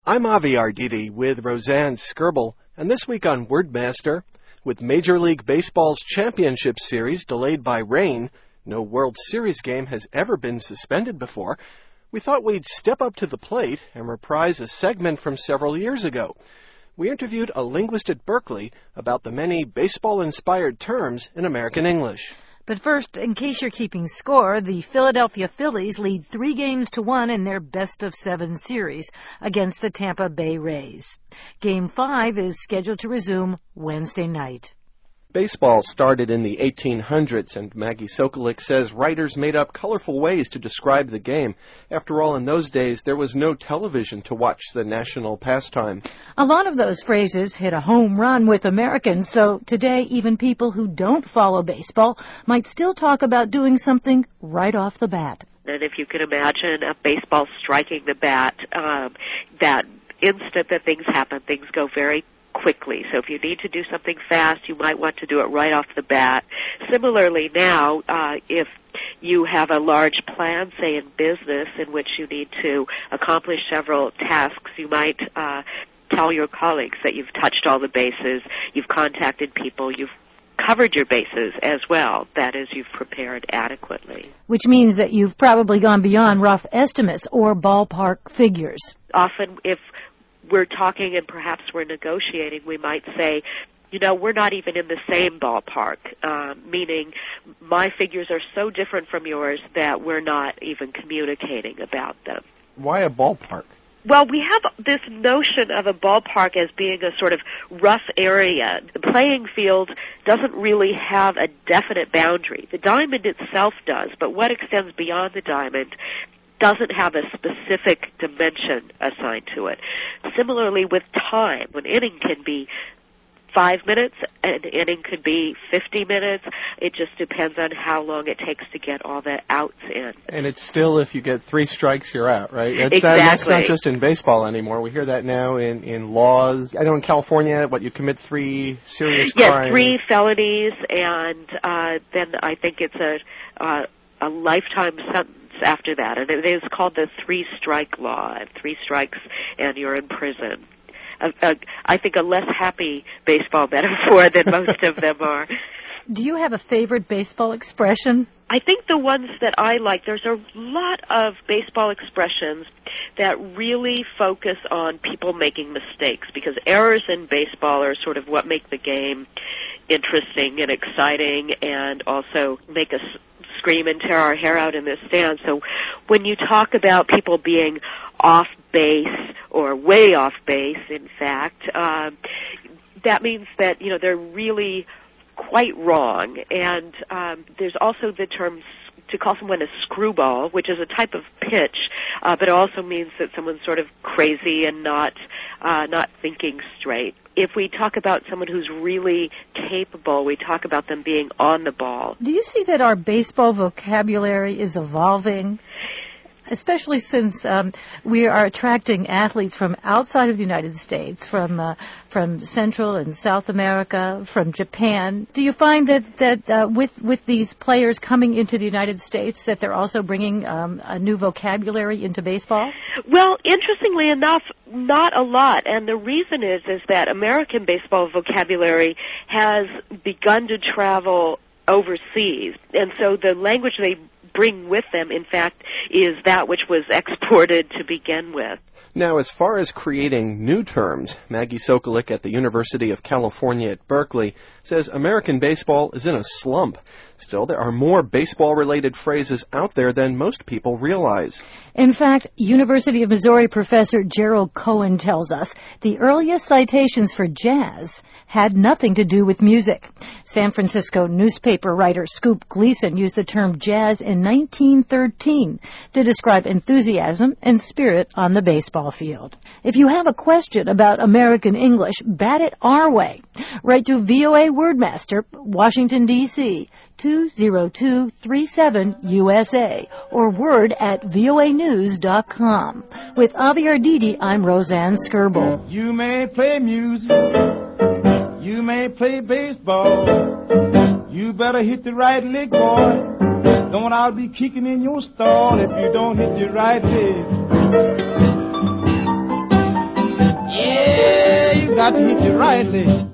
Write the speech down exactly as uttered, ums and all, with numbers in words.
I'm Avi Arditi with Roseanne Skirbel, and this week on Wordmaster, with Major League Baseball's championship series delayed by rain, no World Series game has ever been suspended before, we thought we'd step up to the plate and reprise a segment from several years ago. We interviewed a linguist at Berkeley about the many baseball-inspired terms in American English. But first, in case you're keeping score, the Philadelphia Phillies lead three games to one in their best-of-seven series against the Tampa Bay Rays. Game five is scheduled to resume Wednesday night. Baseball started in the eighteen hundreds, and Maggie Sokolik says writers made up colorful ways to describe the game. After all, in those days, there was no television to watch the national pastime. A lot of those phrases hit a home run with Americans, so today even people who don't follow baseball might still talk about doing something right off the bat. And if you can imagine a baseball striking the bat, um, that instant that things happen, things go very quickly. So if you need to do something fast, you might want to do it right off the bat. Similarly now, uh, if you have a large plan, say in business, in which you need to accomplish several tasks, you might uh, tell your colleagues that you've touched all the bases, you've contacted people, you've covered your bases as well. That is, you've prepared adequately. Which means that you've probably gone beyond rough estimates or ballpark figures. Often, if we're talking and perhaps we're negotiating, we might say, you know, we're not even in the same ballpark, uh, meaning my figures are so different from yours that we're not even communicating about them. Why a ballpark? Well, we have this notion of a ballpark as being a sort of rough area. The playing field doesn't really have a definite boundary. The diamond itself does, but what extends beyond the diamond doesn't have a specific dimension assigned to it. Similarly with time, an inning can be five minutes, an inning could be fifty minutes. It just depends on how long it takes to get all the outs in. And it's still, if you get three strikes, you're out, right? That's, exactly. That, that's not just in baseball anymore. We hear that now in, in laws. I know in California, what, you commit three serious yes, crimes. Yes, three felonies, and uh, then I think it's a, uh, a lifetime sentence after that, and it is called the three-strike law. Three strikes and you're in prison. Uh, uh, I think a less happy baseball metaphor than most of them are. Do you have a favorite baseball expression? I think the ones that I like, there's a lot of baseball expressions that really focus on people making mistakes, because errors in baseball are sort of what make the game interesting and exciting and also make us scream and tear our hair out in the stand. So when you talk about people being off base or way off base, in fact, um, that means that, you know, they're really quite wrong. And um, there's also the term to call someone a screwball, which is a type of pitch, uh, but it also means that someone's sort of crazy and not uh, not thinking straight. If we talk about someone who's really capable, we talk about them being on the ball. Do you see that our baseball vocabulary is evolving? Especially since um, we are attracting athletes from outside of the United States, from uh, from Central and South America, from Japan. Do you find that that uh, with with these players coming into the United States, that they're also bringing um, a new vocabulary into baseball? Well, interestingly enough, not a lot, and the reason is is that American baseball vocabulary has begun to travel overseas, and so the language they bring with them, in fact, is that which was exported to begin with. Now, as far as creating new terms, Maggie Sokolik at the University of California at Berkeley says American baseball is in a slump. Still, there are more baseball-related phrases out there than most people realize. In fact, University of Missouri professor Gerald Cohen tells us the earliest citations for jazz had nothing to do with music. San Francisco newspaper writer Scoop Gleason used the term jazz in nineteen thirteen to describe enthusiasm and spirit on the baseball field. If you have a question about American English, bat it our way. Write to V O A Wordmaster, Washington, D C, two zero two three seven U S A, or word at V O A news dot com. With Avi Arditi, I'm Roseanne Skirbel. You may play music, you may play baseball, you better hit the right lick, boy. Don't I'll be kicking in your stall if you don't hit the right lick. got to hit you right leg.